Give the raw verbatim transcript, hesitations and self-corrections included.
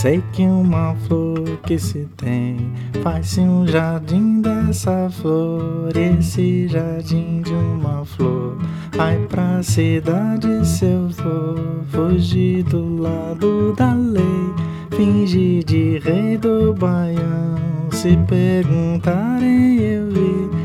Sei que uma flor que se tem faz-se um jardim dessa flor. Esse jardim de uma flor vai pra cidade se eu for. Fugir do lado da lei, fingir de rei do Baião. Se perguntarem eu vi